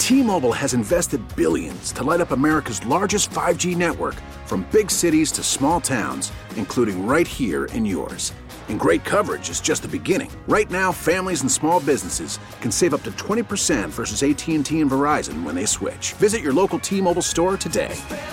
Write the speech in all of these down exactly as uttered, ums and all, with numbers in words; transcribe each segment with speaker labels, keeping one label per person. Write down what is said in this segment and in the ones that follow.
Speaker 1: T-Mobile has invested billions to light up America's largest five G network, from big cities to small towns, including right here in yours. And great coverage is just the beginning. Right now, families and small businesses can save up to twenty percent versus A T and T and Verizon when they switch. Visit your local T-Mobile store today.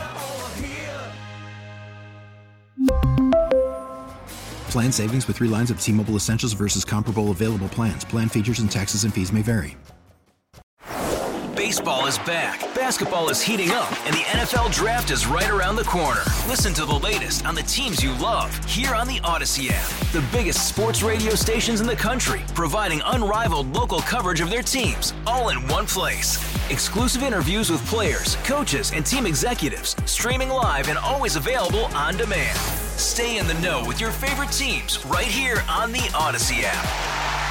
Speaker 2: Plan savings with three lines of T-Mobile Essentials versus comparable available plans. Plan features and taxes and fees may vary.
Speaker 3: Baseball is back, basketball is heating up, and the N F L Draft is right around the corner. Listen to the latest on the teams you love here on the Odyssey app. The biggest sports radio stations in the country, providing unrivaled local coverage of their teams, all in one place. Exclusive interviews with players, coaches, and team executives, streaming live and always available on demand. Stay in the know with your favorite teams right here on the Odyssey app.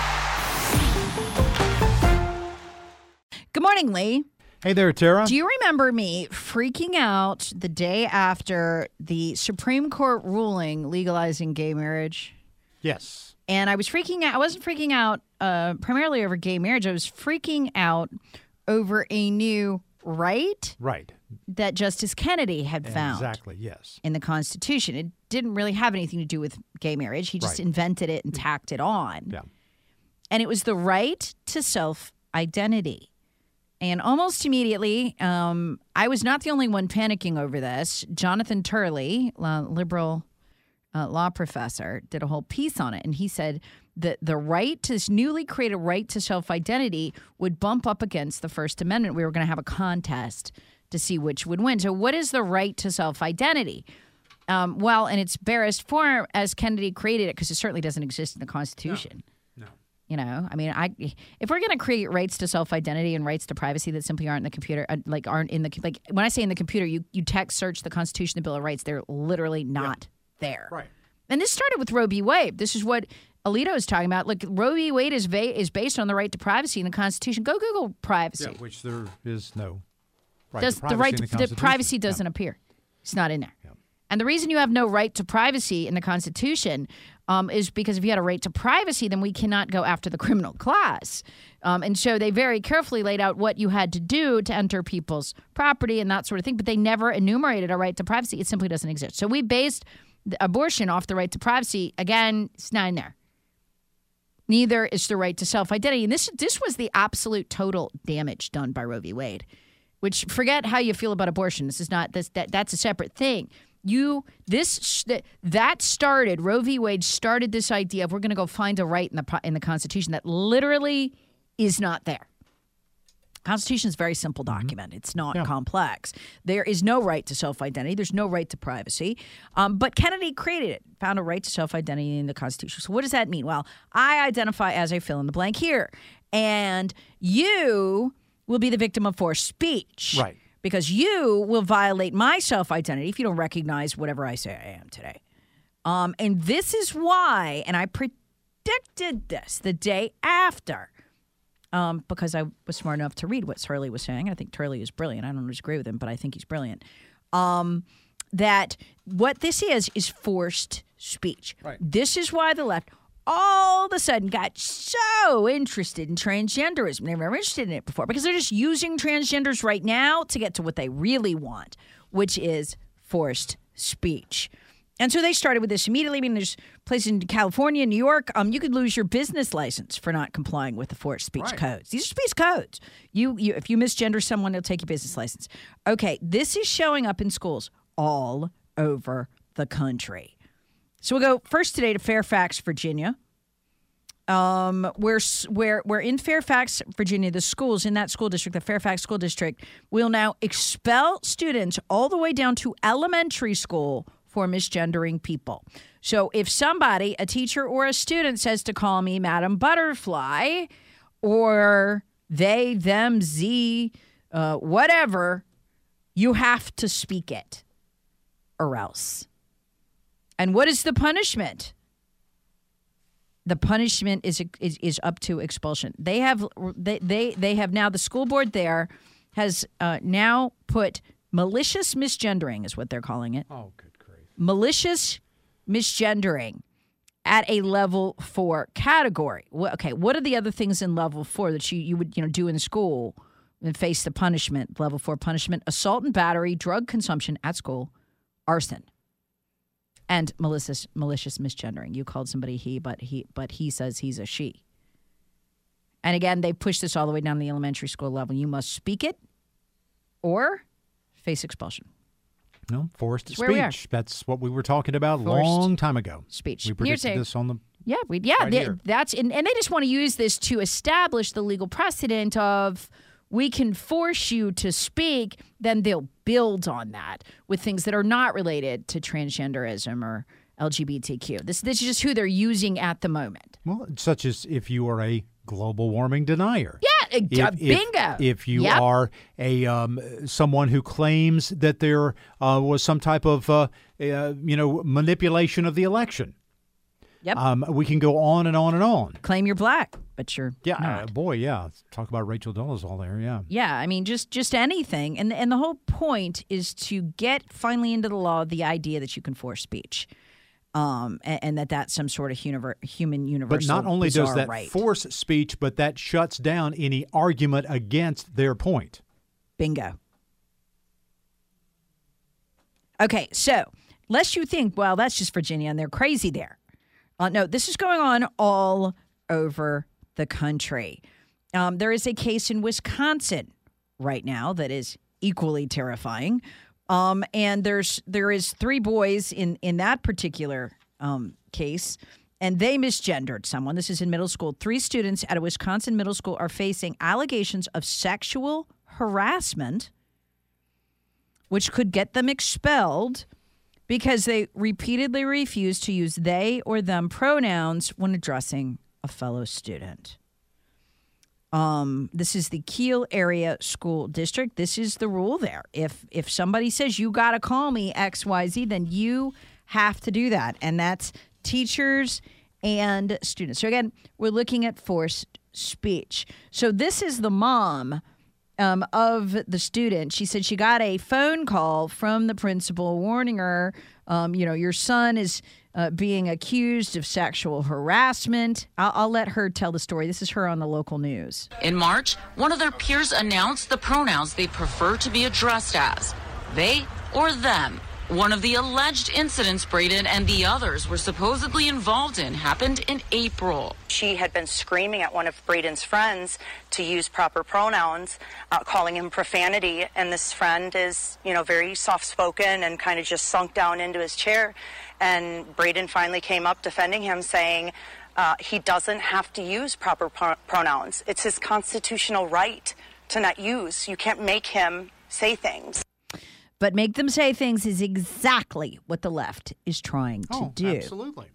Speaker 4: Good morning, Lee.
Speaker 5: Hey there, Tara.
Speaker 4: Do you remember me freaking out the day after the Supreme Court ruling legalizing gay marriage?
Speaker 5: Yes.
Speaker 4: And I was freaking out. I wasn't freaking out uh, primarily over gay marriage. I was freaking out over a new right.
Speaker 5: Right.
Speaker 4: That Justice Kennedy had found.
Speaker 5: Exactly, yes.
Speaker 4: In the Constitution. It didn't really have anything to do with gay marriage. He just
Speaker 5: right.
Speaker 4: invented it and tacked it on.
Speaker 5: Yeah.
Speaker 4: And it was the right to self-identity. And almost immediately, um, I was not the only one panicking over this. Jonathan Turley, a liberal uh, law professor, did a whole piece on it. And he said that the right to this newly created right to self-identity would bump up against the First Amendment. We were going to have a contest to see which would win. So what is the right to self-identity? Um, well, in its barest form, as Kennedy created it, because it certainly doesn't exist in the Constitution.
Speaker 5: No. no.
Speaker 4: You know, I mean, I if we're going to create rights to self-identity and rights to privacy that simply aren't in the computer, uh, like aren't in the, like when I say in the computer, you, you text search the Constitution, the Bill of Rights, they're literally not yeah. there.
Speaker 5: Right.
Speaker 4: And this started with Roe v. Wade. This is what Alito is talking about. Look, Roe v. Wade is, va- is based on the right to privacy in the Constitution. Go Google privacy.
Speaker 5: Yeah, which there is no right
Speaker 4: Does,
Speaker 5: to privacy
Speaker 4: the right
Speaker 5: in the
Speaker 4: to,
Speaker 5: Constitution.
Speaker 4: the privacy doesn't
Speaker 5: yeah.
Speaker 4: appear. It's not in there.
Speaker 5: Yeah.
Speaker 4: And the reason you have no right to privacy in the Constitution um, is because if you had a right to privacy, then we cannot go after the criminal class. Um, and so they very carefully laid out what you had to do to enter people's property and that sort of thing, but they never enumerated a right to privacy. It simply doesn't exist. So we based the abortion off the right to privacy. Again, it's not in there. Neither is the right to self-identity. And this this was the absolute total damage done by Roe v. Wade, which forget how you feel about abortion. This is not this that that's a separate thing. You this that started Roe v. Wade started this idea of we're going to go find a right in the in the Constitution that literally is not there. Constitution is a very simple document. Mm-hmm. It's not yeah. complex. There is no right to self-identity. There's no right to privacy. Um, but Kennedy created it, found a right to self-identity in the Constitution. So what does that mean? Well, I identify as a fill in the blank here, and you will be the victim of forced speech.
Speaker 5: Right.
Speaker 4: Because you will violate my self-identity if you don't recognize whatever I say I am today. Um, and this is why, and I predicted this the day after, um, because I was smart enough to read what Turley was saying. I think Turley is brilliant. I don't always agree with him, but I think he's brilliant. Um, that what this is is forced speech.
Speaker 5: Right.
Speaker 4: This is why the left all of a sudden got so interested in transgenderism. They were never interested in it before because they're just using transgenders right now to get to what they really want, which is forced speech. And so they started with this immediately. I mean, there's places in California, New York, um, you could lose your business license for not complying with the forced speech
Speaker 5: right.
Speaker 4: codes. These are speech codes. You, you, if you misgender someone, they'll take your business license. Okay, this is showing up in schools all over the country. So we'll go first today to Fairfax, Virginia. Um, where where where in Fairfax, Virginia, the schools in that school district, the Fairfax School District, will now expel students all the way down to elementary school for misgendering people. So if somebody, a teacher or a student, says to call me Madam Butterfly, or they, them, z, uh, whatever, you have to speak it, or else. And what is the punishment? The punishment is is, is up to expulsion. They have they, they they have now the school board there has uh, now put malicious misgendering is what they're calling it.
Speaker 5: Oh, good grief!
Speaker 4: Malicious misgendering at a level four category. Well, okay, what are the other things in level four that you you would you know do in school and face the punishment, level four punishment, assault and battery, drug consumption at school, arson, and malicious malicious misgendering. You called somebody he, but he but he says he's a she. And again, they push this all the way down to the elementary school level. You must speak it or face expulsion.
Speaker 5: No, forced
Speaker 4: That's where we are.
Speaker 5: speech. That's what we were talking about a
Speaker 4: Forced
Speaker 5: long time ago.
Speaker 4: Speech.
Speaker 5: We
Speaker 4: Here's
Speaker 5: predicted
Speaker 4: a-
Speaker 5: this on the
Speaker 4: Yeah, we, yeah,
Speaker 5: Right
Speaker 4: they-
Speaker 5: here.
Speaker 4: that's and, and they just want to use this to establish the legal precedent of we can force you to speak. Then they'll build on that with things that are not related to transgenderism or L G B T Q. This this is just who they're using at the moment.
Speaker 5: well, such as if you are a global warming denier.
Speaker 4: Yeah, uh,
Speaker 5: If, if-
Speaker 4: bingo.
Speaker 5: If you
Speaker 4: Yep.
Speaker 5: are a um, someone who claims that there uh, was some type of uh, uh, you know manipulation of the election,
Speaker 4: Yep.
Speaker 5: um, we can go on and on and on.
Speaker 4: Claim you're black, but you're
Speaker 5: Yeah,
Speaker 4: not.
Speaker 5: uh, boy, yeah. Talk about Rachel Dolezal there. Yeah.
Speaker 4: Yeah, I mean, just just anything, and and the whole point is to get finally into the law the idea that you can force speech, um, and, and that that's some sort of univer- human universal.
Speaker 5: But not only does
Speaker 4: bizarre
Speaker 5: that
Speaker 4: right.
Speaker 5: force speech, but that shuts down any argument against their point.
Speaker 4: Bingo. Okay, so lest you think, well, that's just Virginia and they're crazy there. Uh, no, this is going on all over the country. Um, there is a case in Wisconsin right now that is equally terrifying. Um, and there's there is three boys in, in that particular um, case, and they misgendered someone. This is in middle school. Three students at a Wisconsin middle school are facing allegations of sexual harassment, which could get them expelled because they repeatedly refuse to use they or them pronouns when addressing a fellow student. Um, this is the Kiel Area School District. This is the rule there. If if somebody says you got to call me X Y Z, then you have to do that. And that's teachers and students. So again, we're looking at forced speech. So this is the mom um, of the student. She said she got a phone call from the principal warning her, um, you know, your son is uh, being accused of sexual harassment. I'll, I'll let her tell the story. This is her on the local news.
Speaker 6: In March, one of their peers announced the pronouns they prefer to be addressed as, they or them. One of the alleged incidents Braden and the others were supposedly involved in happened in April.
Speaker 7: She had been screaming at one of Braden's friends to use proper pronouns, uh, calling him profanity, and this friend is, you know, very soft-spoken and kind of just sunk down into his chair, and Braden finally came up defending him, saying uh, he doesn't have to use proper pro- pronouns. It's his constitutional right to not use. You can't make him say things.
Speaker 4: But make them say things is exactly what the left is trying to
Speaker 5: Oh,
Speaker 4: do.
Speaker 5: absolutely.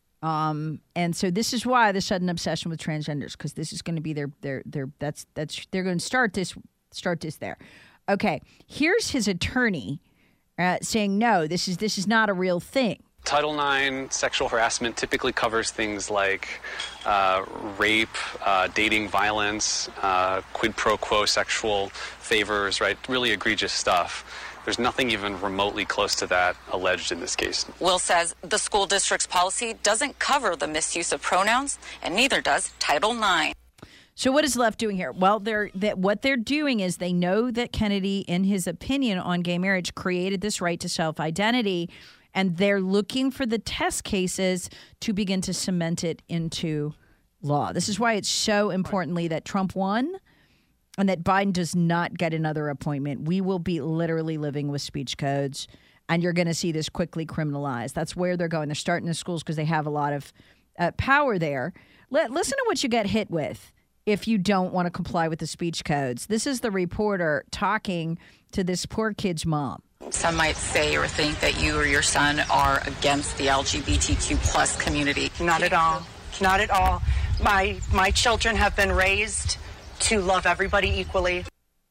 Speaker 4: Um, and so this is why the sudden obsession with transgenders, because this is going to be their their their that's that's they're going to start this start this there. Okay, here's his attorney uh, saying no, this is this is not a real thing.
Speaker 8: Title nine sexual harassment typically covers things like uh, rape, uh, dating violence, uh, quid pro quo sexual favors, right? Really egregious stuff. There's nothing even remotely close to that alleged in this case.
Speaker 6: Will says the school district's policy doesn't cover the misuse of pronouns, and neither does Title nine.
Speaker 4: So what is left doing here? Well, they're that what they're doing is they know that Kennedy, in his opinion on gay marriage, created this right to self-identity, and they're looking for the test cases to begin to cement it into law. This is why it's so importantly that Trump won and that Biden does not get another appointment. We will be literally living with speech codes, and you're going to see this quickly criminalized. That's where they're going. They're starting in schools because they have a lot of uh, power there. Let, listen to what you get hit with if you don't want to comply with the speech codes. This is the reporter talking to this poor kid's mom.
Speaker 6: Some might say or think that you or your son are against the L G B T Q plus community.
Speaker 7: Not at all. Not at all. My my children have been raised to love everybody equally.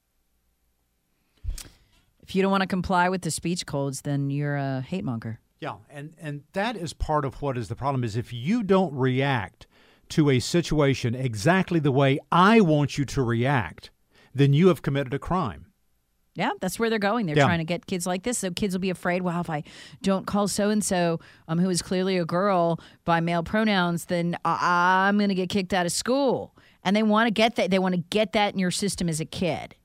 Speaker 4: If you don't want to comply with the speech codes, then you're a hate monger.
Speaker 5: Yeah, and, and that is part of what is the problem is if you don't react to a situation exactly the way I want you to react, then you have committed a crime.
Speaker 4: Yeah, that's where they're going. They're
Speaker 5: Yeah.
Speaker 4: trying to get kids like this. So kids will be afraid, well, if I don't call so-and-so, um, who is clearly a girl, by male pronouns, then I- I'm going to get kicked out of school. And they want to get that. They want to get that in your system as a kid.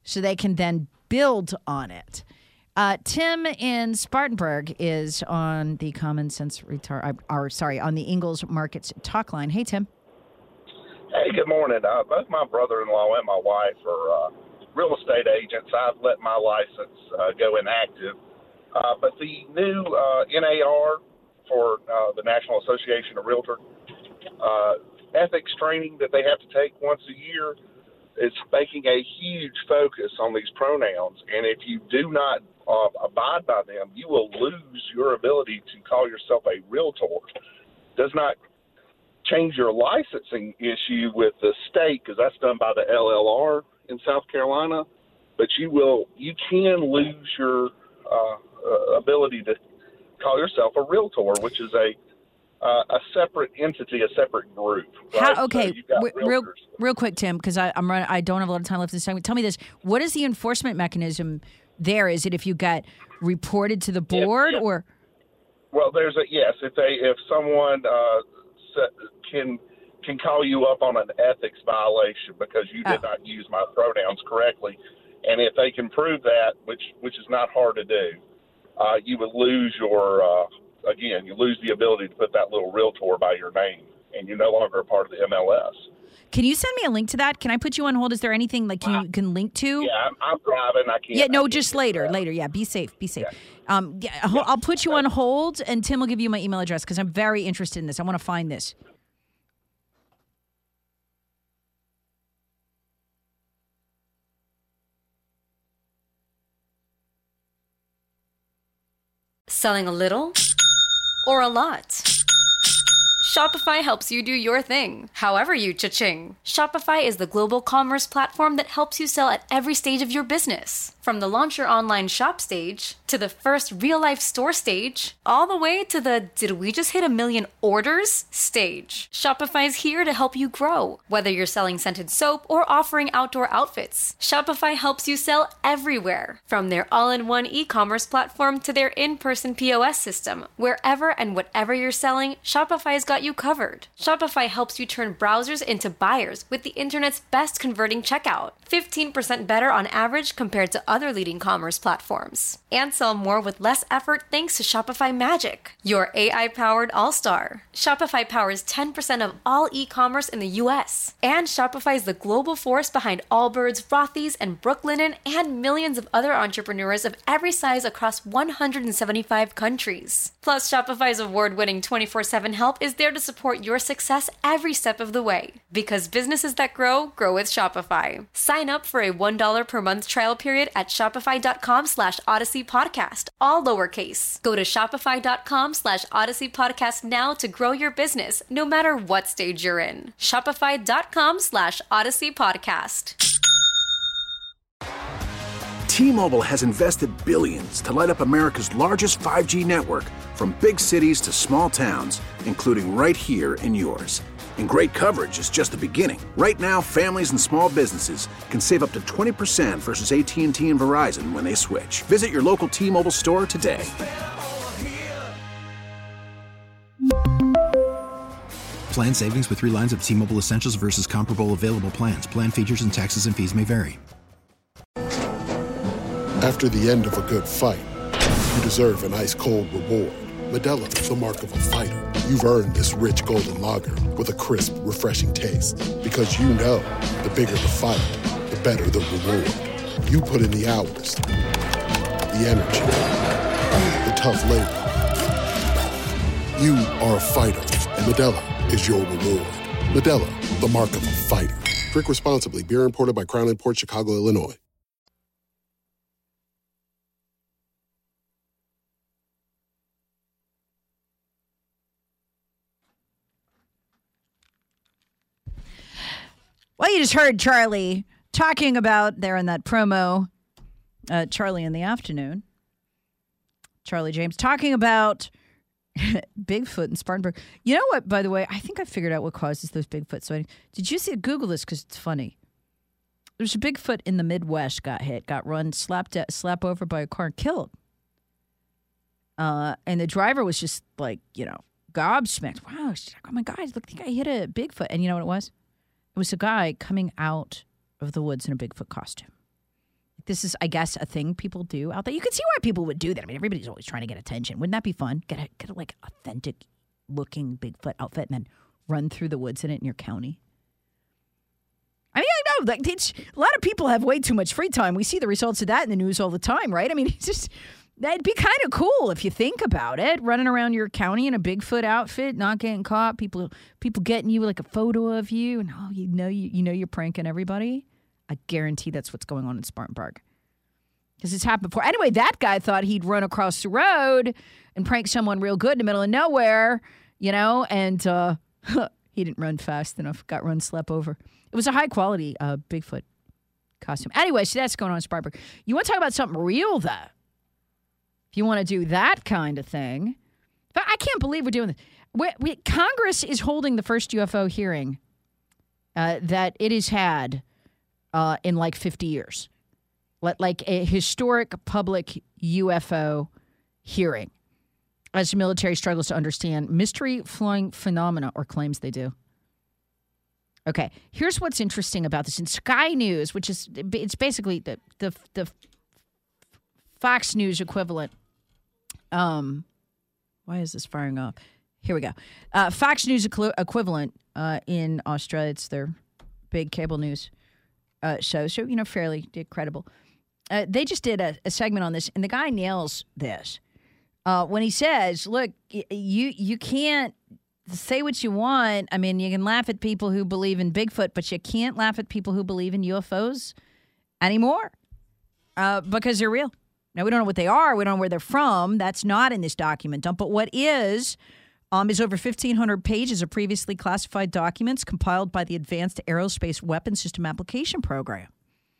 Speaker 4: so they can then build on it. Uh, Tim in Spartanburg is on the Common Sense Retard, or sorry, on the Ingalls Markets talk line. Hey, Tim.
Speaker 9: Hey, good morning. Uh, both my brother-in-law and my wife are uh, real estate agents. I've let my license uh, go inactive. Uh, but the new uh, N A R for uh, the National Association of Realtors, uh, ethics training that they have to take once a year is making a huge focus on these pronouns. And if you do not uh, abide by them, you will lose your ability to call yourself a realtor. Does not change your licensing issue with the state, because that's done by the L L R in South Carolina, but you will you can lose your uh, uh, ability to call yourself a realtor, which is a uh, a separate entity, a separate group. Right?
Speaker 4: How, okay,
Speaker 9: so
Speaker 4: w- real real quick, Tim, because I'm run, I don't have a lot of time left this time. Tell me this: what is the enforcement mechanism there? Is it if you got reported to the board,
Speaker 9: yeah, yeah.
Speaker 4: or?
Speaker 9: Well, there's a yes. If they if someone uh, can can call you up on an ethics violation because you did
Speaker 4: oh.
Speaker 9: not use my pronouns correctly, and if they can prove that, which which is not hard to do, uh, you would lose your uh, again you lose the ability to put that little realtor by your name, and you're no longer a part of the M L S.
Speaker 4: Can you send me a link to that? Can I put you on hold? Is there anything like you uh, can link to?
Speaker 9: Yeah, I'm, I'm driving. I can't.
Speaker 4: Yeah, no,
Speaker 9: can't
Speaker 4: just later. Later, yeah. Be safe. Be safe.
Speaker 9: Yeah.
Speaker 4: Um, yeah, I'll, I'll put you on hold, and Tim will give you my email address because I'm very interested in this. I want to find this.
Speaker 10: Selling a little or a lot? Shopify helps you do your thing, however you cha-ching. Shopify is the global commerce platform that helps you sell at every stage of your business. From the launch your online shop stage, to the first real-life store stage, all the way to the did we just hit a million orders stage. Shopify's here to help you grow. Whether you're selling scented soap or offering outdoor outfits, Shopify helps you sell everywhere. From their all-in-one e-commerce platform to their in-person P O S system, wherever and whatever you're selling, Shopify's got you covered. Shopify helps you turn browsers into buyers with the internet's best converting checkout. fifteen percent better on average compared to other leading commerce platforms. And sell more with less effort thanks to Shopify Magic, your A I-powered all-star. Shopify powers ten percent of all e-commerce in the U S. And Shopify is the global force behind Allbirds, Rothy's, and Brooklinen, and millions of other entrepreneurs of every size across one hundred seventy-five countries. Plus, Shopify's award-winning twenty-four seven help is there to support your success every step of the way. Because businesses that grow, grow with Shopify. Sign up for a one dollar per month trial period at shopify.com slash Odyssey Podcast, all lowercase. Go to shopify.com slash Odyssey Podcast now to grow your business, no matter what stage you're in. Shopify.com slash Odyssey Podcast.
Speaker 1: T-Mobile has invested billions to light up America's largest five G network, from big cities to small towns, including right here in yours. And great coverage is just the beginning. Right now, families and small businesses can save up to twenty percent versus A T and T and Verizon when they switch. Visit your local T-Mobile store today.
Speaker 2: Plan savings with three lines of T-Mobile Essentials versus comparable available plans. Plan features and taxes and fees may vary.
Speaker 11: After the end of a good fight, you deserve an ice-cold reward. Modelo is the mark of a fighter. You've earned this rich golden lager with a crisp, refreshing taste. Because you know, the bigger the fight, the better the reward. You put in the hours, the energy, the tough labor. You are a fighter, and Modelo is your reward. Modelo, the mark of a fighter. Drink responsibly. Beer imported by Crown Imports, Chicago, Illinois.
Speaker 4: Well, you just heard Charlie talking about there in that promo, uh, Charlie in the afternoon, Charlie James, talking about Bigfoot in Spartanburg. You know what, by the way, I think I figured out what causes those Bigfoot sightings. Did you see, Google this because it's funny. There's a Bigfoot in the Midwest got hit, got run, slapped, slap over by a car and killed. Uh, and the driver was just like, you know, gobsmacked. Wow, she's like, oh my God, look, the guy hit a Bigfoot. And you know what it was? It was a guy coming out of the woods in a Bigfoot costume. this is, I guess, a thing people do out there. You can see why people would do that. I mean, everybody's always trying to get attention. Wouldn't that be fun? Get a, get a like, authentic-looking Bigfoot outfit and then run through the woods in it in your county. I mean, I know, like, it's, a lot of people have way too much free time. We see the results of that in the news all the time, right? I mean, it's just, that'd be kind of cool if you think about it, running around your county in a Bigfoot outfit, not getting caught, people people getting you like a photo of you, and oh, you know, you, you know you're pranking everybody. I guarantee that's what's going on in Spartanburg. Because it's happened before. Anyway, that guy thought he'd run across the road and prank someone real good in the middle of nowhere, you know, and uh, he didn't run fast enough, got run slept over. It was a high-quality uh, Bigfoot costume. Anyway, so that's going on in Spartanburg. You want to talk about something real, though? If you want to do that kind of thing. But I can't believe we're doing this. We, we, Congress is holding the first U F O hearing uh, that it has had uh, in like fifty years. Like a historic public U F O hearing as the military struggles to understand mystery flying phenomena, or claims they do. Okay, here's what's interesting about this. In Sky News, which is, it's basically the the, the Fox News equivalent. Um, why is this firing off? Here we go. Uh, Fox News equi- equivalent uh, in Australia. It's their big cable news uh, show, so, you know, fairly credible. Uh, they just did a, a segment on this, and the guy nails this. Uh, when he says, look, y- you you can't say what you want. I mean, you can laugh at people who believe in Bigfoot, but you can't laugh at people who believe in U F Os anymore uh, because they're real. Now, we don't know what they are. We don't know where they're from. That's not in this document dump. But what is, um, is over fifteen hundred pages of previously classified documents compiled by the Advanced Aerospace Weapons System Application Program.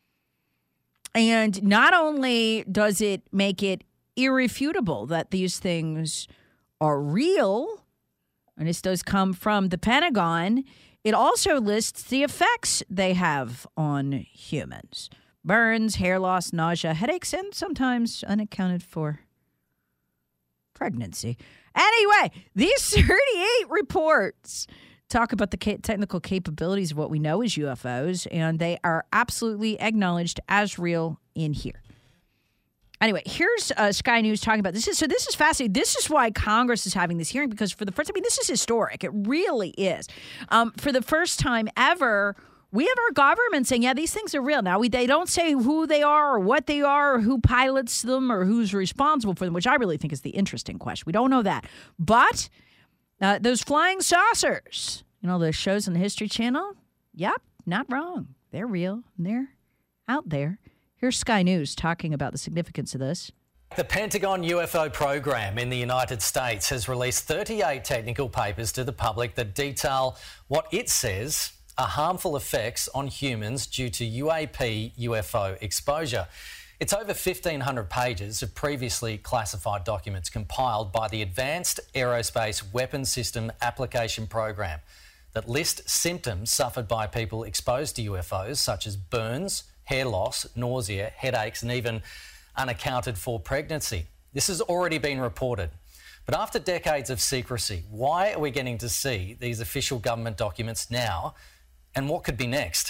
Speaker 4: And not only does it make it irrefutable that these things are real, and this does come from the Pentagon, it also lists the effects they have on humans. Burns, hair loss, nausea, headaches, and sometimes unaccounted for pregnancy. Anyway, these thirty-eight reports talk about the technical capabilities of what we know as U F Os, and they are absolutely acknowledged as real in here. Anyway, here's uh, Sky News talking about this. Is, so this is fascinating. This is why Congress is having this hearing, because for the first, I mean, this is historic. It really is. Um, for the first time ever, we have our government saying, yeah, these things are real. Now, we, they don't say who they are or what they are or who pilots them or who's responsible for them, which I really think is the interesting question. We don't know that. But uh, those flying saucers, you know, the shows on the History Channel, yep, not wrong. They're real, and they're out there. Here's Sky News talking about the significance of this.
Speaker 12: The Pentagon U F O program in the United States has released thirty-eight technical papers to the public that detail what it says are harmful effects on humans due to U A P U F O exposure. It's over fifteen hundred pages of previously classified documents compiled by the Advanced Aerospace Weapons System Application Program that list symptoms suffered by people exposed to U F Os, such as burns, hair loss, nausea, headaches, and even unaccounted for pregnancy. This has already been reported. But after decades of secrecy, why are we getting to see these official government documents now, and what could be next?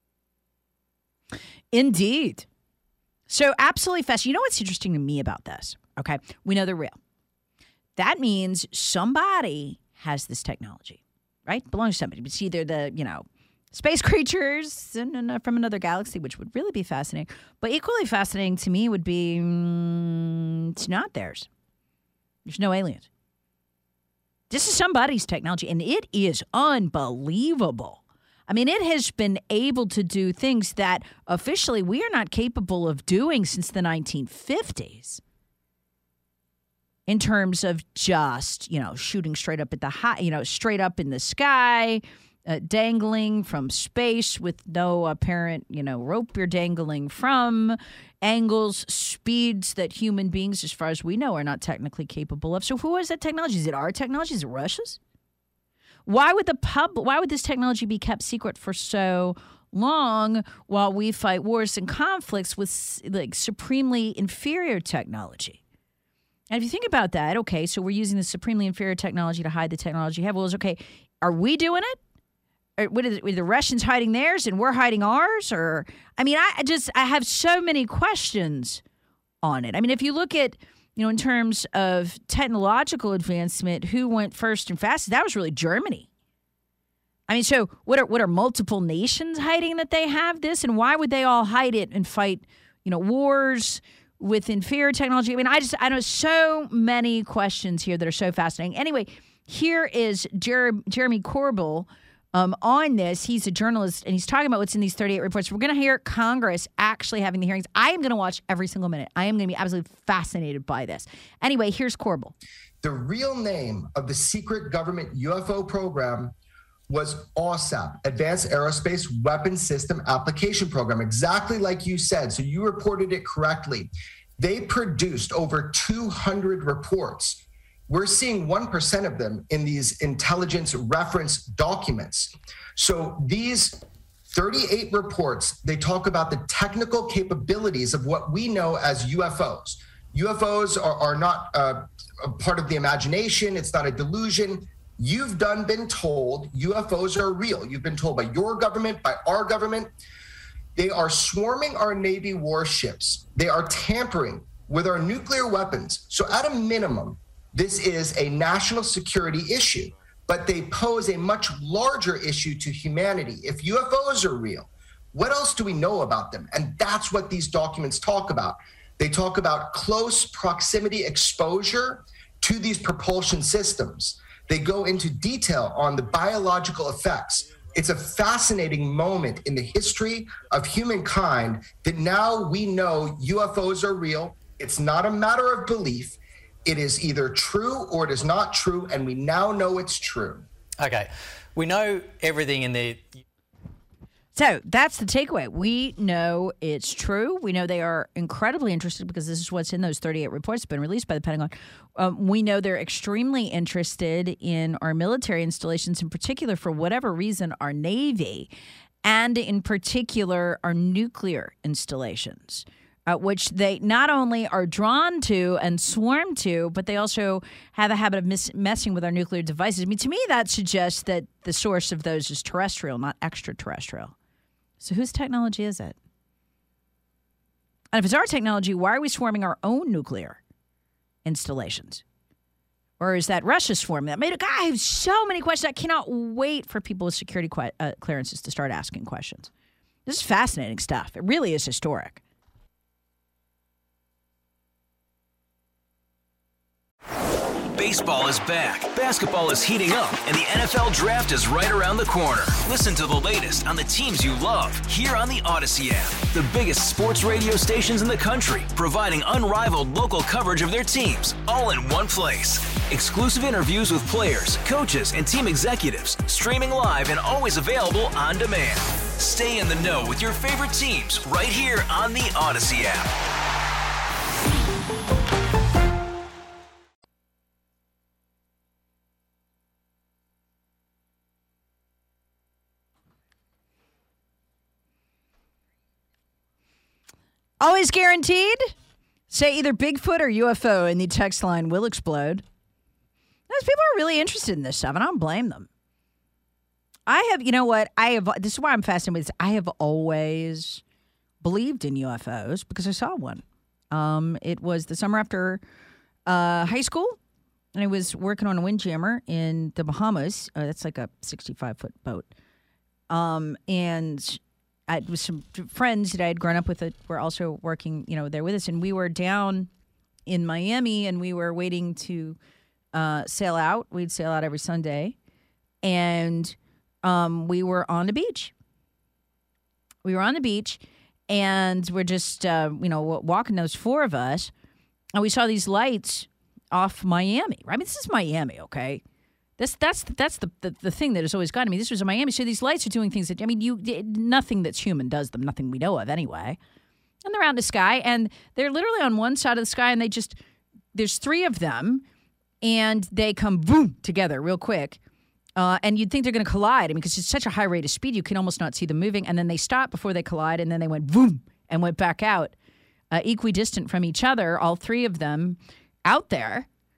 Speaker 4: Indeed. So absolutely fast. You know what's interesting to me about this? Okay, we know they're real. That means somebody has this technology, right? Belongs to somebody. It's either the, you know, space creatures from another galaxy, which would really be fascinating. But equally fascinating to me would be mm, it's not theirs. There's no aliens. This is somebody's technology, and it is unbelievable. I mean, it has been able to do things that officially we are not capable of doing since the nineteen fifties. In terms of just, you know, shooting straight up at the high, you know, straight up in the sky, uh, dangling from space with no apparent, you know, rope you're dangling from, angles, speeds that human beings, as far as we know, are not technically capable of. So who has that technology? Is it our technology? Is it Russia's? Why would the pub? Why would this technology be kept secret for so long while we fight wars and conflicts with like supremely inferior technology? And if you think about that, okay, so we're using the supremely inferior technology to hide the technology we have. Well, it's okay. Are we doing it? Are, what are, the, are the Russians hiding theirs and we're hiding ours? Or, I mean, I just, I have so many questions on it. I mean, if you look at, you know, in terms of technological advancement, who went first and fastest? That was really Germany. I mean, so what are what are multiple nations hiding that they have this? And why would they all hide it and fight, you know, wars with inferior technology? I mean, I just, I know so many questions here that are so fascinating. Anyway, here is Jer- Jeremy Corbell um, on this. He's a journalist, and he's talking about what's in these thirty-eight reports. We're going to hear Congress actually having the hearings. I am going to watch every single minute. I am going to be absolutely fascinated by this. Anyway, here's Corbell.
Speaker 13: The real name of the secret government U F O program was A S A P, Advanced Aerospace Weapons System Application Program, exactly like you said. So you reported it correctly. They produced over two hundred reports. We're seeing one percent of them in these intelligence reference documents. So these thirty-eight reports, they talk about the technical capabilities of what we know as U F Os. U F Os are, are not uh, a part of the imagination. It's not a delusion. You've done been told U F Os are real. You've been told by your government, by our government. They are swarming our Navy warships. They are tampering with our nuclear weapons. So at a minimum, this is a national security issue, but they pose a much larger issue to humanity. If U F Os are real, what else do we know about them? And that's what these documents talk about. They talk about close proximity exposure to these propulsion systems. They go into detail on the biological effects. It's a fascinating moment in the history of humankind that now we know U F Os are real. It's not a matter of belief. It is either true or it is not true, and we now know it's true.
Speaker 12: Okay. We know everything in the...
Speaker 4: So that's the takeaway. We know it's true. We know they are incredibly interested because this is what's in those thirty-eight reports that have been released by the Pentagon. Um, we know they're extremely interested in our military installations, in particular, for whatever reason, our Navy, and in particular, our nuclear installations, uh, which they not only are drawn to and swarm to, but they also have a habit of mis- messing with our nuclear devices. I mean, to me, that suggests that the source of those is terrestrial, not extraterrestrial. So whose technology is it? And if it's our technology, why are we swarming our own nuclear installations? Or is that Russia swarming that? I mean, I have so many questions. I cannot wait for people with security que- uh, clearances to start asking questions. This is fascinating stuff. It really is historic.
Speaker 3: Baseball is back, basketball is heating up, and the N F L Draft is right around the corner. Listen to the latest on the teams you love here on the Odyssey app. The biggest sports radio stations in the country, providing unrivaled local coverage of their teams, all in one place. Exclusive interviews with players, coaches, and team executives, streaming live and always available on demand. Stay in the know with your favorite teams right here on the Odyssey app.
Speaker 4: Always guaranteed? Say either Bigfoot or U F O and the text line will explode. Those people are really interested in this stuff, and I don't blame them. I have, you know what, I have, this is why I'm fascinated with this. I have always believed in U F Os because I saw one. Um, it was the summer after uh, high school, and I was working on a windjammer in the Bahamas. Uh, that's like a sixty-five foot boat. Um, and I, with some friends that I had grown up with that were also working, you know, there with us. And we were down in Miami, and we were waiting to uh, sail out. We'd sail out every Sunday. And um, we were on the beach. We were on the beach, and we're just, uh, you know, walking, those four of us. And we saw these lights off Miami. I mean, this is Miami, okay? That's that's that's the, the the thing that has always gotten me. This was in Miami, so these lights are doing things that, I mean, you nothing that's human does them, nothing we know of anyway. And they're out in the sky, and they're literally on one side of the sky, and they just, there's three of them, and they come boom together real quick. Uh, and you'd think they're going to collide. I mean, because it's such a high rate of speed, you can almost not see them moving. And then they stop before they collide, and then they went boom and went back out, uh, equidistant from each other, all three of them out there.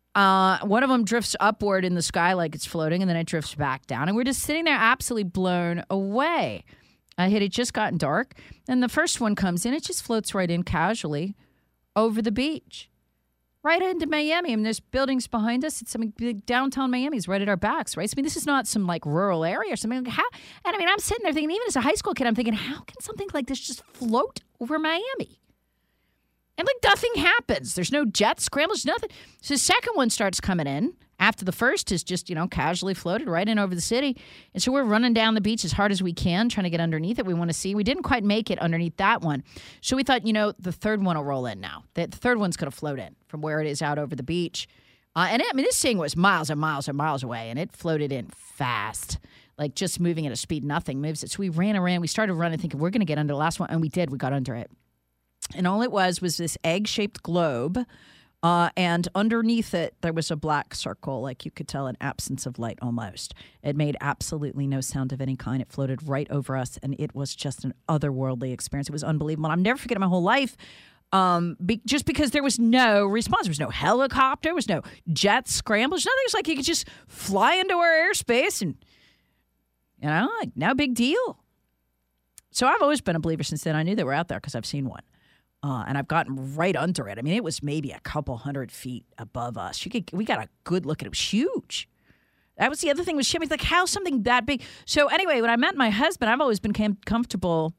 Speaker 4: Uh, one of them drifts upward in the sky like it's floating, and then it drifts back down. And we're just sitting there absolutely blown away. I had it just gotten dark, and the first one comes in. It just floats right in casually over the beach, right into Miami. I mean, there's buildings behind us. It's, I mean, big downtown Miami's right at our backs, right? So, I mean, this is not some, like, rural area or something. How, and, I mean, I'm sitting there thinking, even as a high school kid, I'm thinking, how can something like this just float over Miami? And, like, nothing happens. There's no jet scrambles, nothing. So the second one starts coming in after the first is just, you know, casually floated right in over the city. And so we're running down the beach as hard as we can, trying to get underneath it. We want to see. We didn't quite make it underneath that one. So we thought, you know, the third one will roll in now. The third one's going to float in from where it is out over the beach. Uh, and, it, I mean, this thing was miles and miles and miles away, and it floated in fast, like just moving at a speed nothing moves it. So we ran around. We started running thinking we're going to get under the last one, and we did. We got under it. And all it was was this egg-shaped globe, uh, and underneath it, there was a black circle, like you could tell an absence of light almost. It made absolutely no sound of any kind. It floated right over us, and it was just an otherworldly experience. It was unbelievable. I'll never forget it my whole life, um, be, just because there was no response. There was no helicopter. There was no jet scrambles. Nothing. It was like you could just fly into our airspace, and, you know, like, no big deal. So I've always been a believer since then. I knew they were out there because I've seen one. Uh, and I've gotten right under it. I mean, it was maybe a couple hundred feet above us. You could, we got a good look at it. It was huge. That was the other thing with shipping. Like, how something that big? So anyway, when I met my husband, I've always been comfortable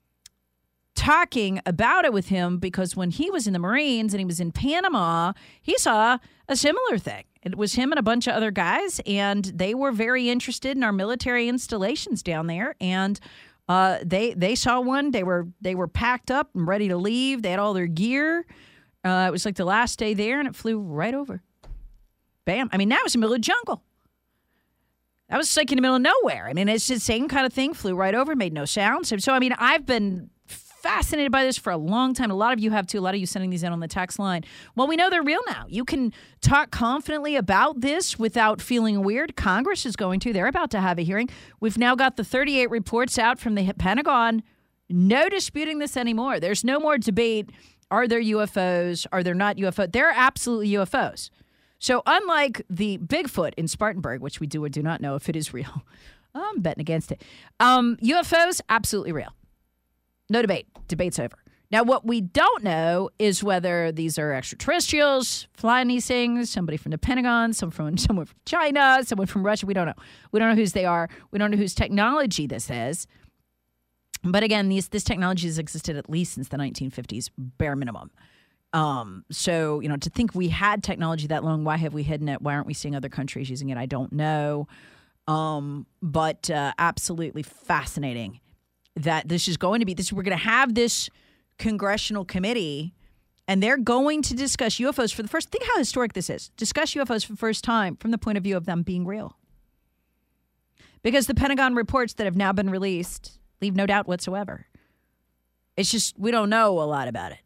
Speaker 4: talking about it with him because when he was in the Marines and he was in Panama, he saw a similar thing. It was him and a bunch of other guys, and they were very interested in our military installations down there. And Uh, they they saw one. They were they were packed up and ready to leave. They had all their gear. Uh, it was like the last day there, and it flew right over. Bam! I mean, that was in the middle of the jungle. That was like in the middle of nowhere. I mean, it's the same kind of thing. Flew right over, made no sound. So, so I mean, I've been fascinated by this for a long time. A lot of you have too. A lot of you sending these in on the text line. Well, we know they're real now. You can talk confidently about this without feeling weird. Congress is going to. They're about to have a hearing. We've now got the thirty-eight reports out from the Pentagon. No disputing this anymore. There's no more debate. Are there U F Os? Are there not U F Os? There are absolutely U F Os. So unlike the Bigfoot in Spartanburg, which we do or do not know if it is real, I'm betting against it. Um, U F Os, absolutely real. No debate. Debate's over. Now, what we don't know is whether these are extraterrestrials flying these things, somebody from the Pentagon, some from, someone from China, someone from Russia. We don't know. We don't know whose they are. We don't know whose technology this is. But again, these, this technology has existed at least since the nineteen fifties, bare minimum. Um, so, you know, to think we had technology that long, why have we hidden it? Why aren't we seeing other countries using it? I don't know. Um, but uh, absolutely fascinating. That this is going to be this. We're going to have this congressional committee, and they're going to discuss U F Os for the first. Think how historic this is. Discuss U F Os for the first time from the point of view of them being real, because the Pentagon reports that have now been released leave no doubt whatsoever. It's just we don't know a lot about it.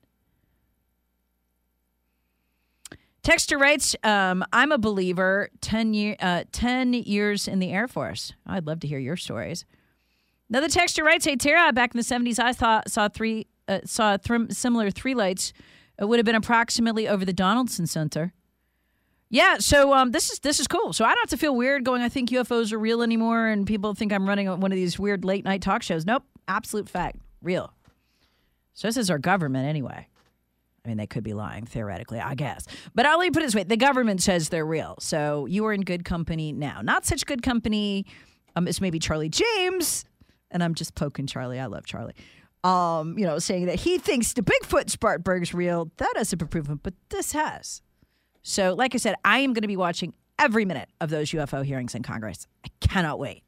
Speaker 4: Texter writes, um, "I'm a believer. Ten year, uh, ten years in the Air Force. I'd love to hear your stories." Another texter writes, "Hey Tara, back in the seventies, I thought saw three uh, saw th- similar three lights. It would have been approximately over the Donaldson Center." Yeah, so um, this is this is cool. So I don't have to feel weird going, I think U F Os are real anymore, and people think I'm running one of these weird late night talk shows. Nope, absolute fact, real. So this is our government anyway. I mean, they could be lying theoretically, I guess. But I'll put it this way: the government says they're real. So you are in good company now. Not such good company um, as maybe Charlie James. And I'm just poking Charlie. I love Charlie. Um, you know, saying that he thinks the Bigfoot in Spartanburg's real. That hasn't been proven, but this has. So, like I said, I am going to be watching every minute of those U F O hearings in Congress. I cannot wait.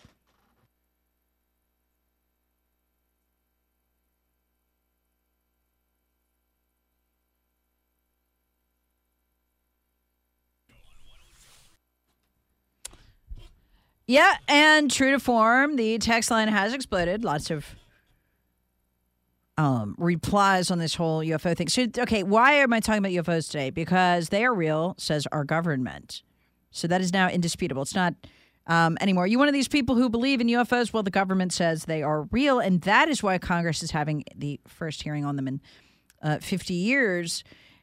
Speaker 4: Yeah, and true to form, the text line has exploded. Lots of um, replies on this whole U F O thing. So, okay, why am I talking about U F Os today? Because they are real, says our government. So that is now indisputable. It's not um, anymore. You one of these people who believe in U F Os? Well, the government says they are real, and that is why Congress is having the first hearing on them in uh, fifty years.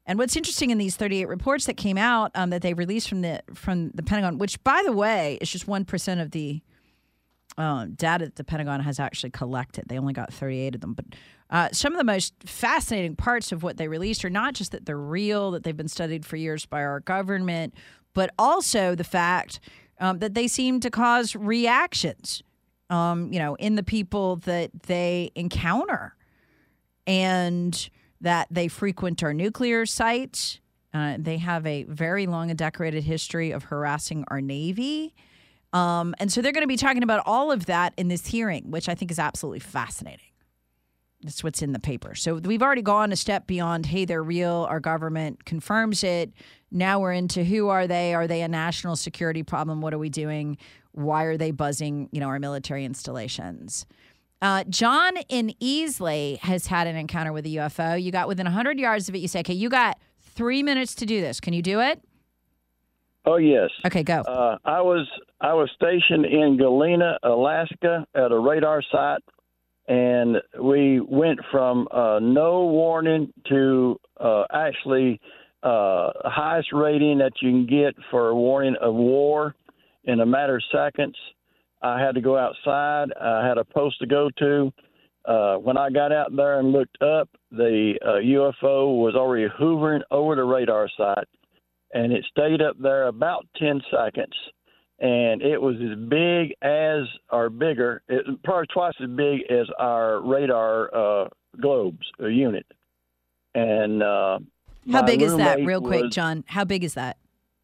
Speaker 4: And what's interesting in these thirty-eight reports that came out um, that they released from the from the Pentagon, which, by the way, is just one percent of the uh, data that the Pentagon has actually collected. They only got thirty-eight of them. But uh, some of the most fascinating parts of what they released are not just that they're real, that they've been studied for years by our government, but also the fact um, that they seem to cause reactions, um, you know, in the people that they encounter. And that they frequent our nuclear sites. Uh, they have a very long and decorated history of harassing our Navy. Um, and so they're going to be talking about all of that in this hearing, which I think is absolutely fascinating. That's what's in the paper. So we've already gone a step beyond, hey, they're real, our government confirms it. Now we're into who are they? Are they a national security problem? What are we doing? Why are they buzzing, you know, our military installations? Uh, John in Easley has had an encounter with a U F O. You got within one hundred yards of it. You say, okay, you got three minutes to do this. Can you do it?
Speaker 14: Oh, yes.
Speaker 4: Okay, go.
Speaker 14: Uh, I was I was stationed in Galena, Alaska at a radar site, and we went from uh, no warning to uh, actually uh, highest rating that you can get for a warning of war in a matter of seconds. I had to go outside. I had a post to go to. Uh, when I got out there and looked up, the uh, U F O was already hovering over the radar site, and it stayed up there about ten seconds. And it was as big as, or bigger, it, probably twice as big as our radar uh, globes uh, unit. And uh,
Speaker 4: how big is that,
Speaker 14: roommate
Speaker 4: real quick,
Speaker 14: was
Speaker 4: John? How big is that?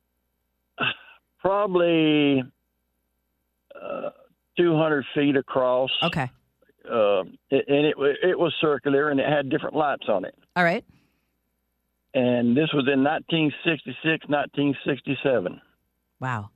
Speaker 14: Probably uh, two hundred feet across.
Speaker 4: Okay.
Speaker 14: Uh, it, and it it was circular, and it had different lights on it.
Speaker 4: All right.
Speaker 14: And this was in nineteen sixty-six, nineteen sixty-seven.
Speaker 4: Wow.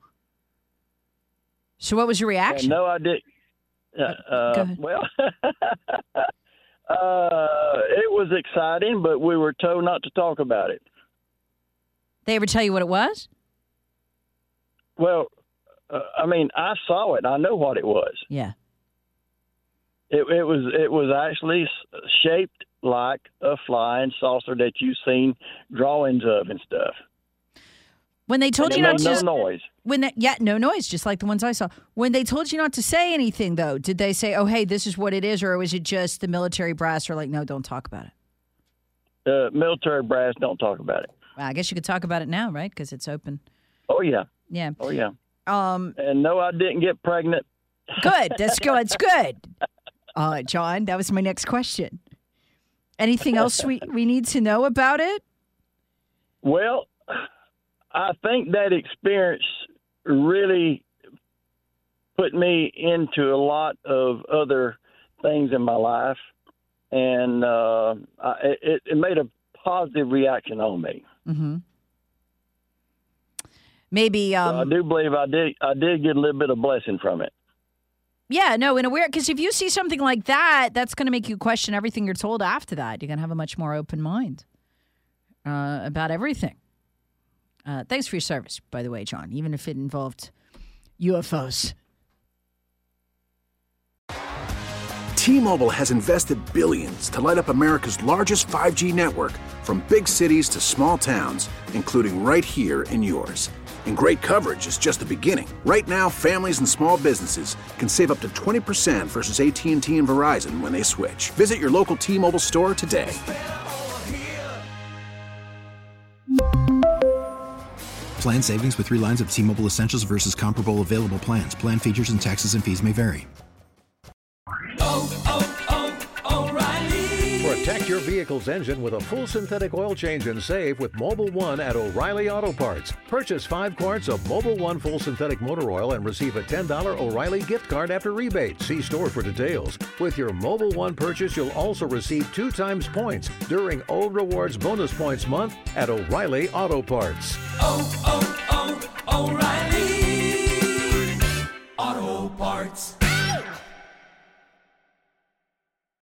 Speaker 4: So what was your reaction?
Speaker 14: And no, I did. Uh, uh, well, uh, it was exciting, but we were told not to talk about it.
Speaker 4: They ever tell you what it was?
Speaker 14: Well, uh, I mean, I saw it. I know what it was.
Speaker 4: Yeah.
Speaker 14: It, it was it was actually shaped like a flying saucer that you've seen drawings of and stuff.
Speaker 4: When they told
Speaker 14: and
Speaker 4: you
Speaker 14: it
Speaker 4: not
Speaker 14: made
Speaker 4: to
Speaker 14: no noise.
Speaker 4: When they, yeah, no noise, just like the ones I saw. When they told you not to say anything, though, did they say, "Oh, hey, this is what it is," or was it just the military brass are like, "No, don't talk about it"?
Speaker 14: The uh, military brass don't talk about it.
Speaker 4: Well, I guess you could talk about it now, right? Because it's open.
Speaker 14: Oh yeah.
Speaker 4: Yeah.
Speaker 14: Oh yeah.
Speaker 4: Um.
Speaker 14: And no, I didn't get pregnant.
Speaker 4: Good. That's good. It's good. Uh, John, that was my next question. Anything else we, we need to know about it?
Speaker 14: Well, I think that experience really put me into a lot of other things in my life, and uh, I, it, it made a positive reaction on me.
Speaker 4: Mm-hmm. Maybe um,
Speaker 14: so I do believe I did. I did get a little bit of blessing from it.
Speaker 4: Yeah, no, in a weird, because if you see something like that, that's going to make you question everything you're told after that. You're going to have a much more open mind uh, about everything. Uh, thanks for your service, by the way, John, even if it involved U F Os.
Speaker 1: T-Mobile has invested billions to light up America's largest five G network, from big cities to small towns, including right here in yours. And great coverage is just the beginning. Right now, families and small businesses can save up to twenty percent versus A T and T and Verizon when they switch. Visit your local T-Mobile store today.
Speaker 2: Plan savings with three lines of T-Mobile Essentials versus comparable available plans. Plan features and taxes and fees may vary.
Speaker 15: Protect your vehicle's engine with a full synthetic oil change and save with Mobil one at O'Reilly Auto Parts. Purchase five quarts of Mobil one full synthetic motor oil and receive a ten dollars O'Reilly gift card after rebate. See store for details. With your Mobil one purchase, you'll also receive two times points during O Rewards Bonus Points Month at O'Reilly Auto Parts.
Speaker 16: Oh, oh.